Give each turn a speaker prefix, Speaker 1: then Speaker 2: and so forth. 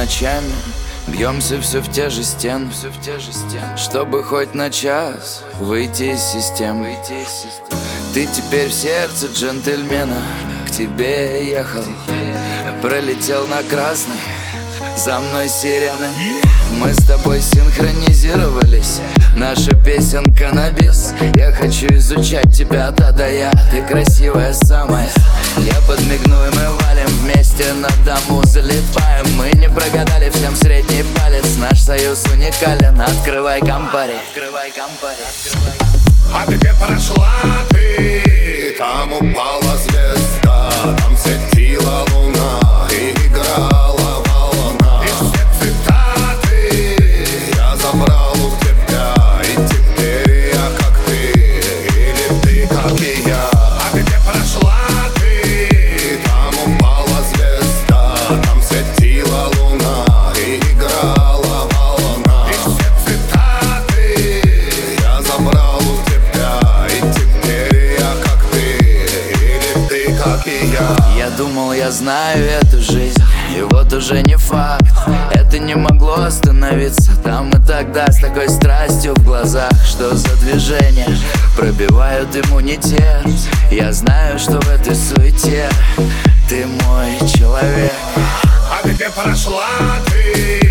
Speaker 1: ночами бьемся все в те же стены, чтобы хоть на час выйти из системы. Ты теперь в сердце джентльмена, к тебе ехал, пролетел на красный, за мной сирена. Мы с тобой синхронизировались, наша песенка на бис. Я хочу изучать тебя от А до Я, ты красивая самая. Я подмигну и мы валим вместе, на дому залипаем. Мы не прогадали, всем средний палец, наш союз уникален. Открывай компари, открывай компари.
Speaker 2: А где прошла ты? Там упала звезда, там светила луна и играла волна. И все цитаты я забрал у тебя, и теперь я как ты, или ты как и я. А где прошла ты? Там упала звезда, там светила луна и играла волна. И все цитаты я забрал у тебя, и теперь я как ты, или ты как и я.
Speaker 1: Я думал, я знаю эту жизнь, и вот уже не факт. Это не могло остановиться там и тогда, с такой страстью в глазах. Что за движения пробивают иммунитет? Я знаю, что в этой суете ты мой человек.
Speaker 2: А где прошла ты?